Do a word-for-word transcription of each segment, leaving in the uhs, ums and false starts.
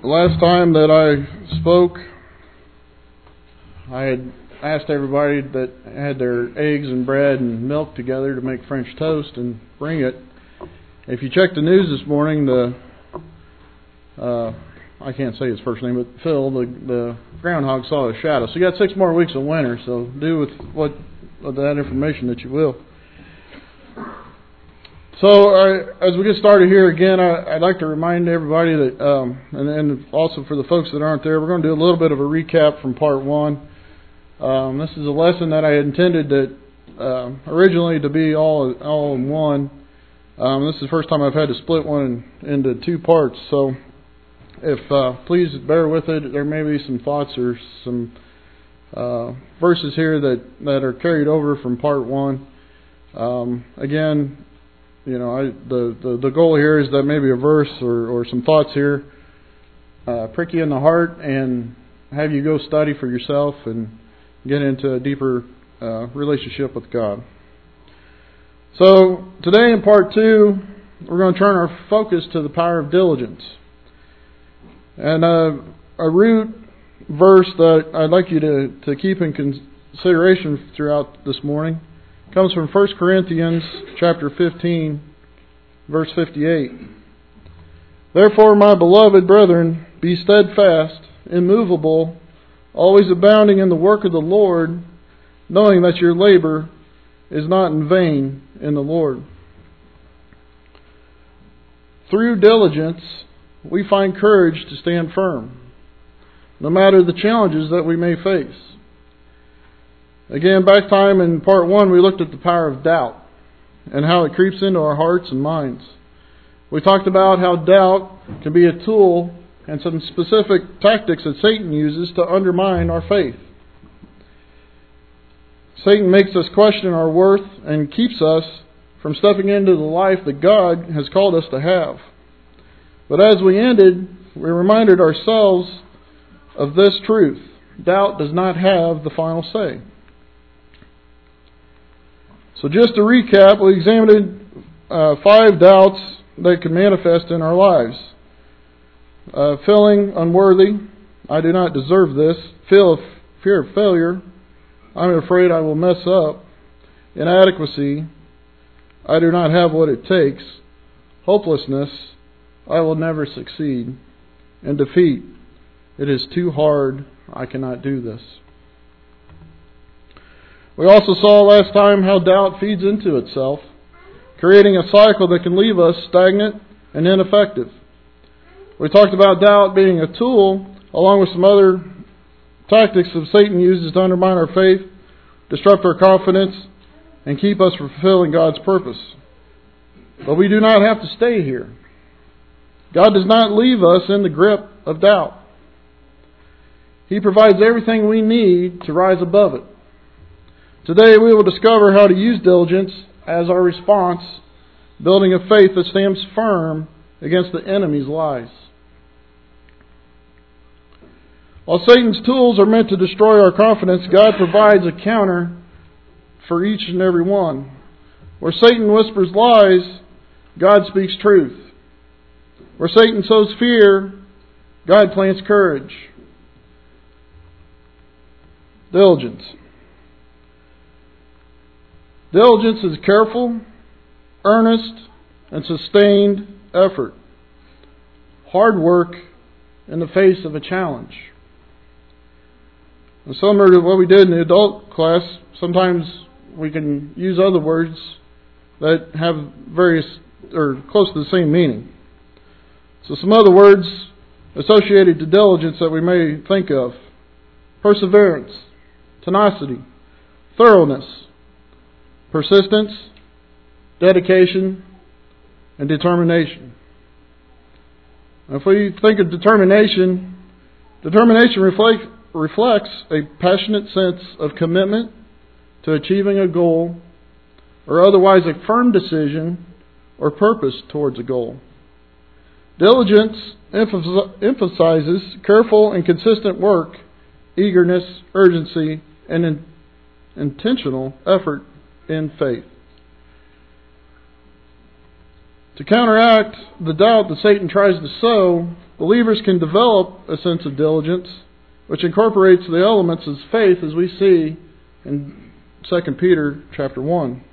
The last time that I spoke, I had asked everybody that had their eggs and bread and milk together to make French toast and bring it. If you check the news this morning, the uh, I can't say his first name, but Phil, the, the groundhog saw a shadow. So you got six more weeks of winter, so do with what with that information that you will. So, uh, as we get started here again, I, I'd like to remind everybody that, um, and, and also for the folks that aren't there, we're going to do a little bit of a recap from part one. Um, this is a lesson that I intended that uh, originally to be all all in one. Um, this is the first time I've had to split one into two parts. So, if uh, please bear with it. There may be some thoughts or some uh, verses here that, that are carried over from part one. Um, again. You know, I, the, the, the goal here is that maybe a verse or, or some thoughts here uh, prick you in the heart and have you go study for yourself and get into a deeper uh, relationship with God. So today in part two, we're going to turn our focus to the power of diligence. And uh, a root verse that I'd like you to, to keep in consideration throughout this morning comes from First Corinthians chapter fifteen, verse fifty-eight. Therefore, my beloved brethren, be steadfast, immovable, always abounding in the work of the Lord, knowing that your labor is not in vain in the Lord. Through diligence, we find courage to stand firm, no matter the challenges that we may face. Again, back time in part one, we looked at the power of doubt and how it creeps into our hearts and minds. We talked about how doubt can be a tool and some specific tactics that Satan uses to undermine our faith. Satan makes us question our worth and keeps us from stepping into the life that God has called us to have. But as we ended, we reminded ourselves of this truth. Doubt does not have the final say. So just to recap, we examined uh, five doubts that can manifest in our lives. Uh, feeling unworthy, I do not deserve this. Feel fear of failure, I'm afraid I will mess up. Inadequacy, I do not have what it takes. Hopelessness, I will never succeed. And defeat, it is too hard, I cannot do this. We also saw last time how doubt feeds into itself, creating a cycle that can leave us stagnant and ineffective. We talked about doubt being a tool, along with some other tactics that Satan uses to undermine our faith, disrupt our confidence, and keep us from fulfilling God's purpose. But we do not have to stay here. God does not leave us in the grip of doubt. He provides everything we need to rise above it. Today we will discover how to use diligence as our response, building a faith that stands firm against the enemy's lies. While Satan's tools are meant to destroy our confidence, God provides a counter for each and every one. Where Satan whispers lies, God speaks truth. Where Satan sows fear, God plants courage. Diligence. Diligence is careful, earnest, and sustained effort. Hard work in the face of a challenge. And similar to what we did in the adult class, sometimes we can use other words that have various or close to the same meaning. So some other words associated to diligence that we may think of: perseverance, tenacity, thoroughness, persistence, dedication, and determination. If we think of determination, determination reflect, reflects a passionate sense of commitment to achieving a goal, or otherwise a firm decision or purpose towards a goal. Diligence emphasizes careful and consistent work, eagerness, urgency, and in, intentional effort in faith. To counteract the doubt that Satan tries to sow, believers can develop a sense of diligence, which incorporates the elements of faith as we see in Second Peter chapter one.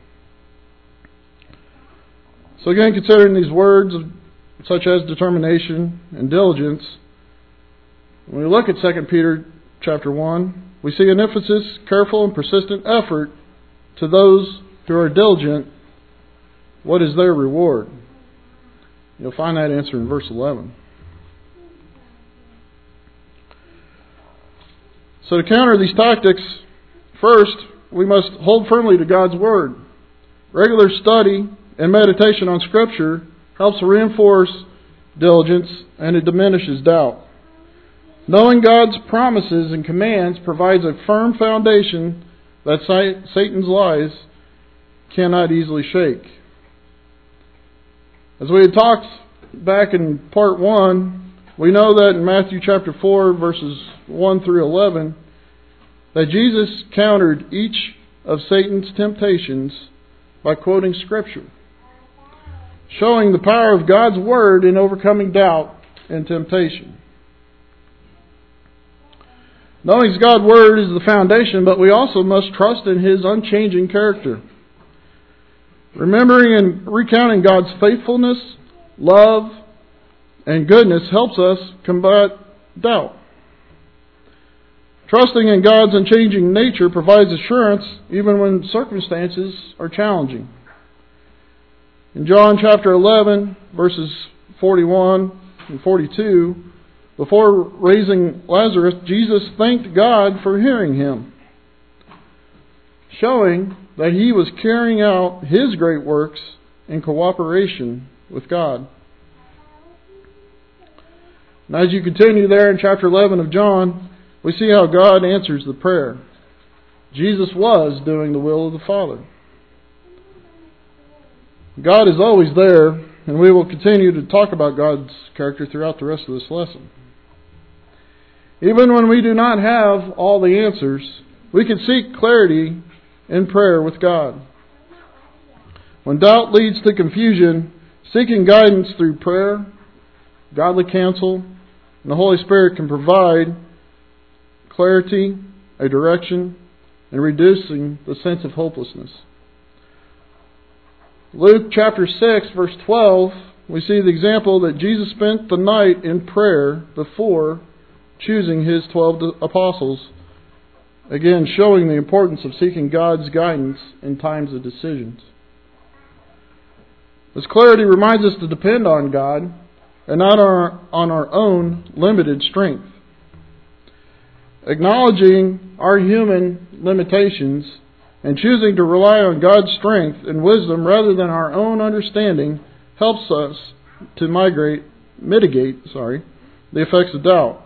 So again, considering these words of, such as determination and diligence, when we look at Second Peter chapter one, we see an emphasis, careful and persistent effort to those who are diligent. What is their reward? You'll find that answer in verse eleven. So to counter these tactics, first, we must hold firmly to God's Word. Regular study and meditation on Scripture helps reinforce diligence and it diminishes doubt. Knowing God's promises and commands provides a firm foundation that Satan's lies cannot easily shake. As we had talked back in part one, we know that in Matthew chapter four, verses one through eleven, that Jesus countered each of Satan's temptations by quoting Scripture, showing the power of God's Word in overcoming doubt and temptation. Knowing God's Word is the foundation, but we also must trust in His unchanging character. Remembering and recounting God's faithfulness, love, and goodness helps us combat doubt. Trusting in God's unchanging nature provides assurance even when circumstances are challenging. In John chapter eleven, verses forty-one and forty-two, before raising Lazarus, Jesus thanked God for hearing him, showing that he was carrying out his great works in cooperation with God. And as you continue there in chapter eleven of John, we see how God answers the prayer. Jesus was doing the will of the Father. God is always there, and we will continue to talk about God's character throughout the rest of this lesson. Even when we do not have all the answers, we can seek clarity in prayer with God. When doubt leads to confusion, seeking guidance through prayer, godly counsel, and the Holy Spirit can provide clarity, a direction, and reducing the sense of hopelessness. Luke chapter six, verse twelve, we see the example that Jesus spent the night in prayer before choosing His twelve apostles. Again, showing the importance of seeking God's guidance in times of decisions. This clarity reminds us to depend on God and not our, on our own limited strength. Acknowledging our human limitations and choosing to rely on God's strength and wisdom rather than our own understanding helps us to migrate, mitigate sorry, the effects of doubt.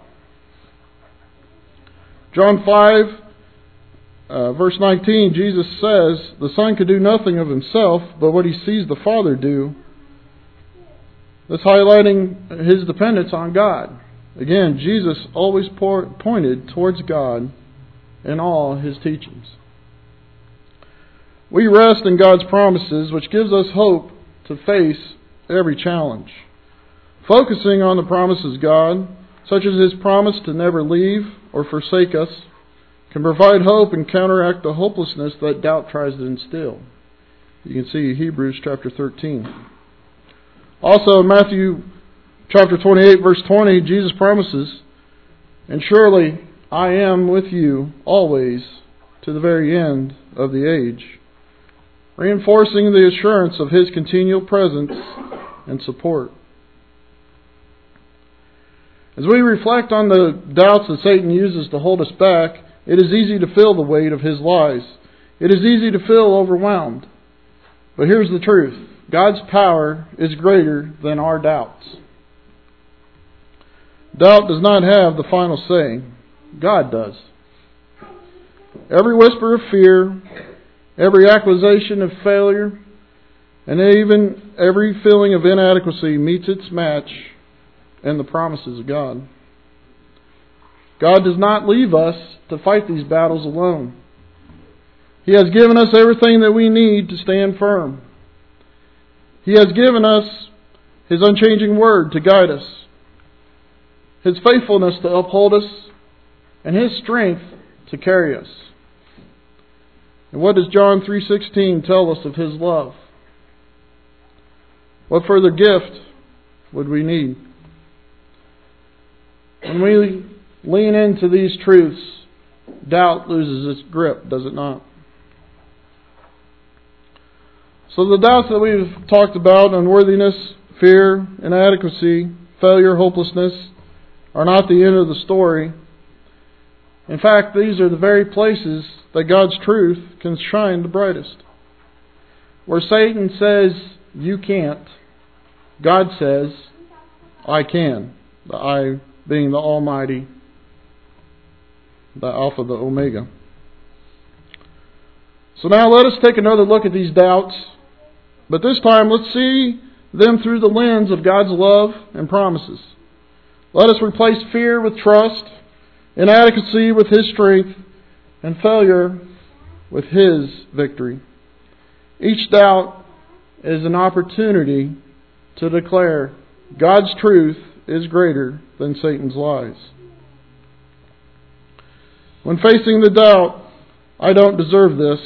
John five, uh, verse nineteen, Jesus says, "The Son can do nothing of Himself, but what He sees the Father do." That's highlighting His dependence on God. Again, Jesus always por- pointed towards God in all His teachings. We rest in God's promises, which gives us hope to face every challenge. Focusing on the promises of God, such as His promise to never leave or forsake us, can provide hope and counteract the hopelessness that doubt tries to instill. You can see Hebrews chapter thirteen. Also in Matthew chapter twenty-eight, verse twenty, Jesus promises, "And surely I am with you always to the very end of the age," reinforcing the assurance of His continual presence and support. As we reflect on the doubts that Satan uses to hold us back, it is easy to feel the weight of his lies. It is easy to feel overwhelmed. But here's the truth. God's power is greater than our doubts. Doubt does not have the final say. God does. Every whisper of fear, every accusation of failure, and even every feeling of inadequacy meets its match in the promises of God. God does not leave us to fight these battles alone. He has given us everything that we need to stand firm. He has given us His unchanging word to guide us, His faithfulness to uphold us, and His strength to carry us. And what does John three sixteen tell us of His love? What further gift would we need? When we lean into these truths, doubt loses its grip, does it not? So the doubts that we've talked about, unworthiness, fear, inadequacy, failure, hopelessness, are not the end of the story. In fact, these are the very places that God's truth can shine the brightest. Where Satan says, you can't, God says, I can. The I being the Almighty, the Alpha, the Omega. So now let us take another look at these doubts. But this time, let's see them through the lens of God's love and promises. Let us replace fear with trust, inadequacy with His strength, and failure with His victory. Each doubt is an opportunity to declare God's truth is greater than Satan's lies. When facing the doubt, I don't deserve this,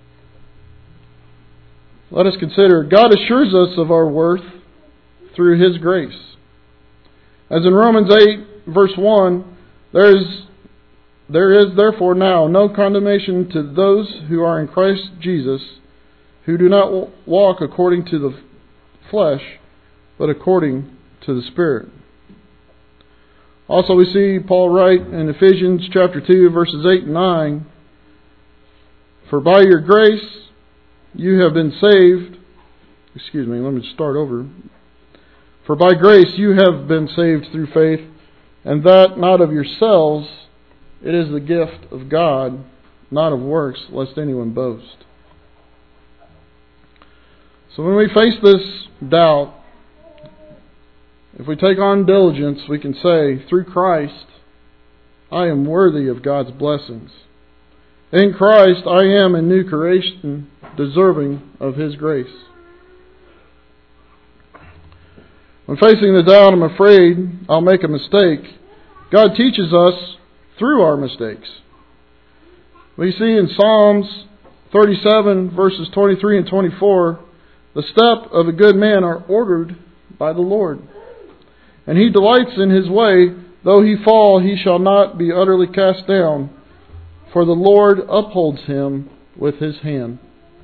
let us consider God assures us of our worth through His grace. As in Romans eight, verse one, there is, there is therefore now no condemnation to those who are in Christ Jesus, who do not walk according to the flesh, but according to the Spirit. Also we see Paul write in Ephesians chapter two, verses eight and nine, for by your grace you have been saved. Excuse me, let me start over. For by grace you have been saved through faith, and that not of yourselves, it is the gift of God, not of works, lest anyone boast. So when we face this doubt, if we take on diligence, we can say, through Christ, I am worthy of God's blessings. In Christ, I am a new creation, deserving of His grace. When facing the doubt, I'm afraid I'll make a mistake. God teaches us through our mistakes. We see in Psalms thirty-seven, verses twenty-three and twenty-four, the steps of a good man are ordered by the Lord. And he delights in his way, though he fall, he shall not be utterly cast down, for the Lord upholds him with His hand.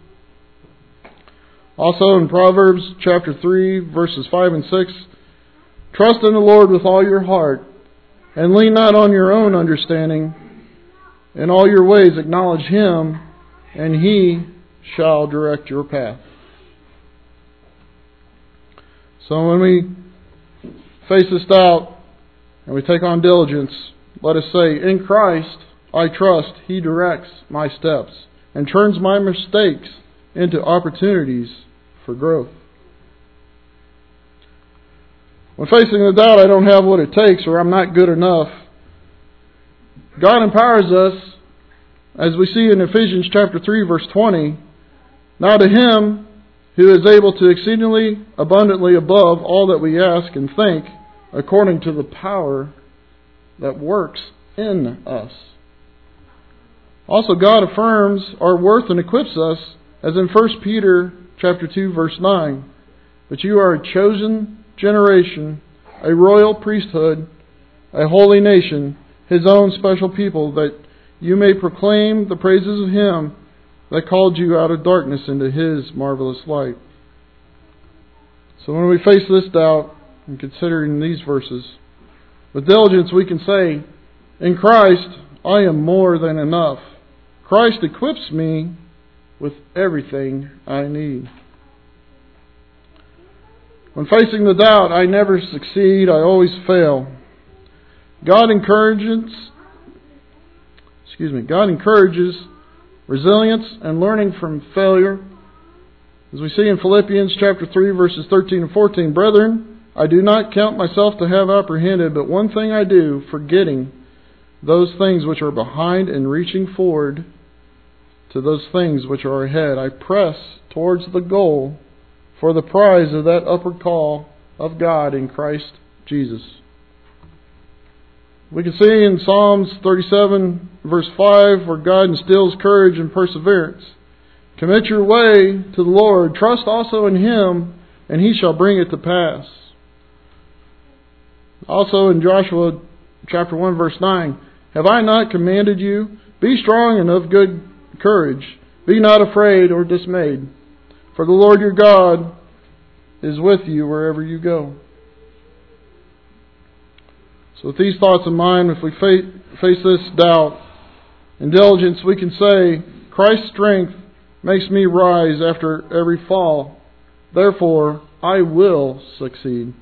Also in Proverbs chapter three, verses five and six, trust in the Lord with all your heart, and lean not on your own understanding. In all your ways acknowledge Him, and He shall direct your path. So when we face this doubt and we take on diligence, let us say, in Christ I trust He directs my steps and turns my mistakes into opportunities for growth. When facing the doubt, I don't have what it takes, or I'm not good enough, God empowers us, as we see in Ephesians chapter three, verse twenty, now to Him who is able to exceedingly abundantly above all that we ask and think, according to the power that works in us. Also, God affirms our worth and equips us, as in First Peter chapter two, verse nine. But you are a chosen generation, a royal priesthood, a holy nation, His own special people, that you may proclaim the praises of Him that called you out of darkness into His marvelous light. So when we face this doubt, and considering these verses, with diligence we can say, in Christ I am more than enough. Christ equips me with everything I need. When facing the doubt, I never succeed, I always fail. God encourages, excuse me, God encourages resilience and learning from failure. As we see in Philippians chapter three, verses thirteen and fourteen, brethren, I do not count myself to have apprehended, but one thing I do, forgetting those things which are behind and reaching forward to those things which are ahead, I press towards the goal for the prize of that upward call of God in Christ Jesus. We can see in Psalms thirty-seven, verse five, where God instills courage and perseverance. Commit your way to the Lord. Trust also in Him, and He shall bring it to pass. Also in Joshua chapter one, verse nine, have I not commanded you? Be strong and of good courage. Be not afraid or dismayed. For the Lord your God is with you wherever you go. So with these thoughts in mind, if we face this doubt and diligence, we can say, Christ's strength makes me rise after every fall. Therefore, I will succeed.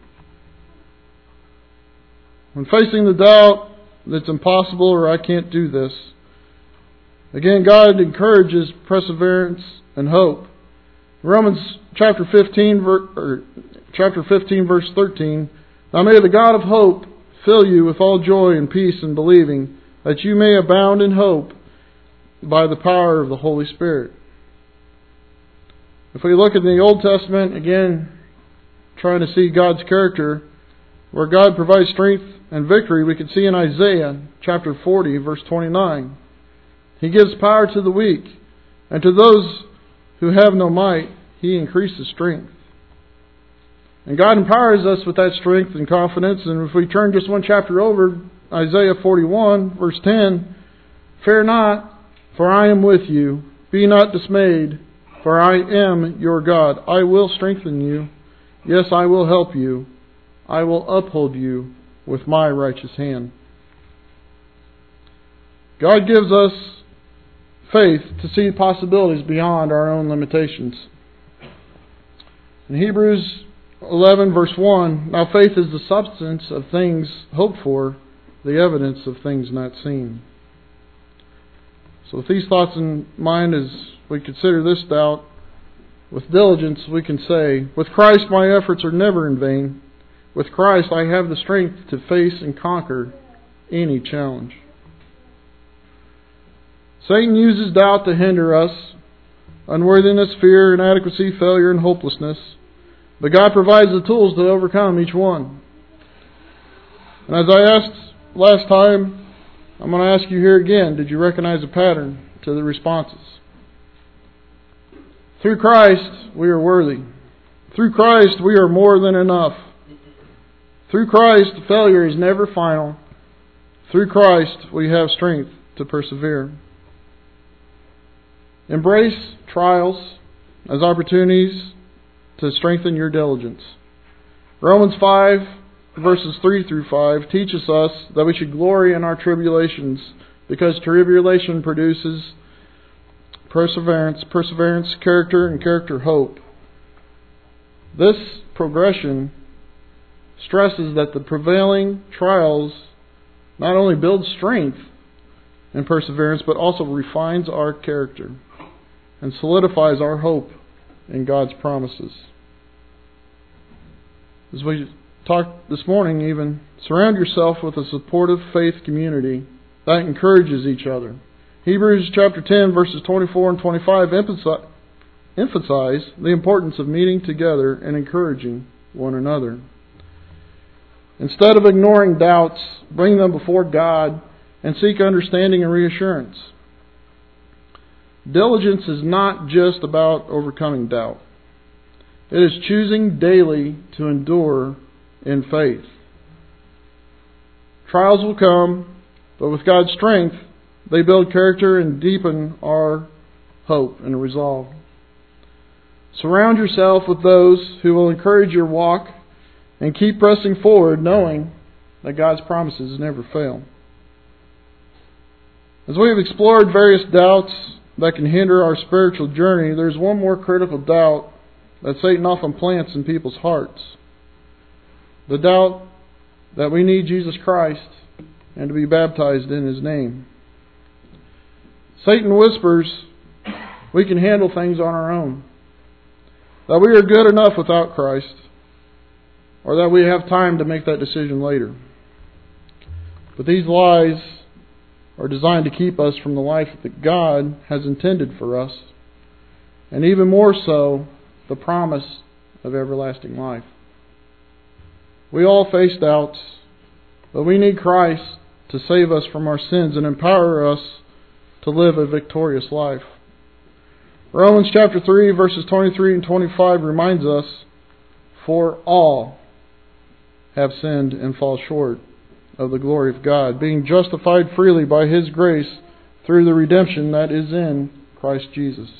When facing the doubt that it's impossible or I can't do this, again, God encourages perseverance and hope. Romans chapter fifteen, or chapter fifteen, verse thirteen. Now may the God of hope fill you with all joy and peace in believing, that you may abound in hope by the power of the Holy Spirit. If we look at the Old Testament, again, trying to see God's character, where God provides strength and victory, we can see in Isaiah chapter forty, verse twenty-nine. He gives power to the weak, and to those who have no might, He increases strength. And God empowers us with that strength and confidence. And if we turn just one chapter over, Isaiah forty-one, verse ten, fear not, for I am with you. Be not dismayed, for I am your God. I will strengthen you. Yes, I will help you. I will uphold you with my righteous hand. God gives us faith to see possibilities beyond our own limitations. In Hebrews eleven, verse one, now faith is the substance of things hoped for, the evidence of things not seen. So with these thoughts in mind, as we consider this doubt, with diligence we can say, with Christ my efforts are never in vain. With Christ I have the strength to face and conquer any challenge. Satan uses doubt to hinder us, unworthiness, fear, inadequacy, failure, and hopelessness. But God provides the tools to overcome each one. And as I asked last time, I'm going to ask you here again, did you recognize a pattern to the responses? Through Christ, we are worthy. Through Christ, we are more than enough. Through Christ, failure is never final. Through Christ, we have strength to persevere. Embrace trials as opportunities to strengthen your diligence. Romans five, verses three through five, teaches us that we should glory in our tribulations, because tribulation produces perseverance, perseverance, character, and character, hope. This progression stresses that the prevailing trials not only build strength and perseverance, but also refines our character and solidifies our hope in God's promises. As we talked this morning even, surround yourself with a supportive faith community that encourages each other. Hebrews chapter ten, verses twenty-four and twenty-five emphasize the importance of meeting together and encouraging one another. Instead of ignoring doubts, bring them before God and seek understanding and reassurance. Diligence is not just about overcoming doubt. It is choosing daily to endure in faith. Trials will come, but with God's strength, they build character and deepen our hope and resolve. Surround yourself with those who will encourage your walk and keep pressing forward, knowing that God's promises never fail. As we have explored various doubts that can hinder our spiritual journey, there's one more critical doubt that Satan often plants in people's hearts. The doubt that we need Jesus Christ and to be baptized in His name. Satan whispers we can handle things on our own, that we are good enough without Christ, or that we have time to make that decision later. But these lies are designed to keep us from the life that God has intended for us, and even more so, the promise of everlasting life. We all face doubts, but we need Christ to save us from our sins and empower us to live a victorious life. Romans chapter three, verses twenty-three and twenty-five reminds us, "For all have sinned and fall short of the glory of God, being justified freely by His grace through the redemption that is in Christ Jesus."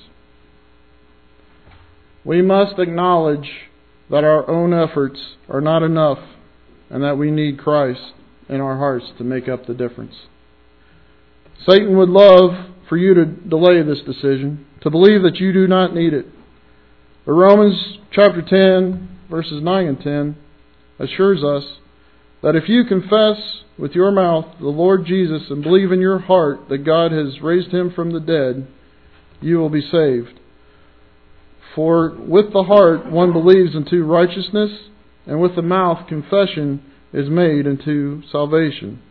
We must acknowledge that our own efforts are not enough and that we need Christ in our hearts to make up the difference. Satan would love for you to delay this decision, to believe that you do not need it. But Romans chapter ten, verses nine and ten assures us that if you confess with your mouth the Lord Jesus and believe in your heart that God has raised Him from the dead, you will be saved. For with the heart one believes unto righteousness, and with the mouth confession is made unto salvation.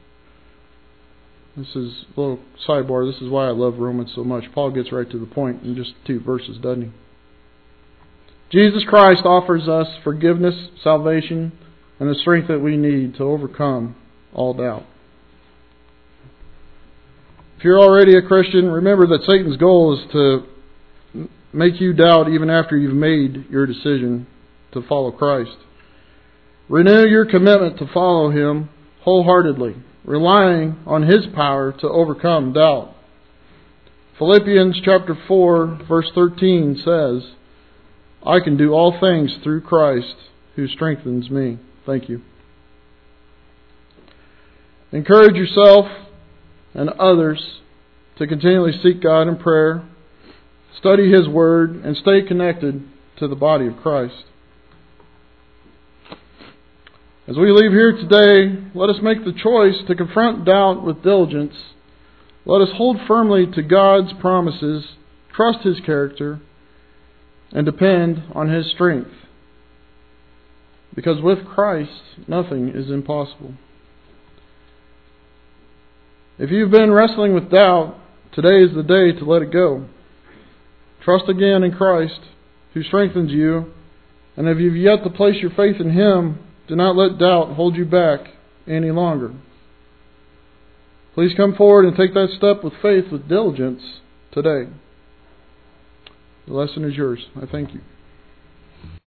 This is a little sidebar. This is why I love Romans so much. Paul gets right to the point in just two verses, doesn't he? Jesus Christ offers us forgiveness, salvation, and the strength that we need to overcome all doubt. If you're already a Christian, remember that Satan's goal is to make you doubt even after you've made your decision to follow Christ. Renew your commitment to follow Him wholeheartedly, relying on His power to overcome doubt. Philippians chapter four, verse thirteen says, "I can do all things through Christ who strengthens me." Thank you. Encourage yourself and others to continually seek God in prayer, study His Word, and stay connected to the body of Christ. As we leave here today, let us make the choice to confront doubt with diligence. Let us hold firmly to God's promises, trust His character, and depend on His strength. Because with Christ, nothing is impossible. If you've been wrestling with doubt, today is the day to let it go. Trust again in Christ, who strengthens you, and if you've yet to place your faith in Him, do not let doubt hold you back any longer. Please come forward and take that step with faith, with diligence today. The lesson is yours. I thank you.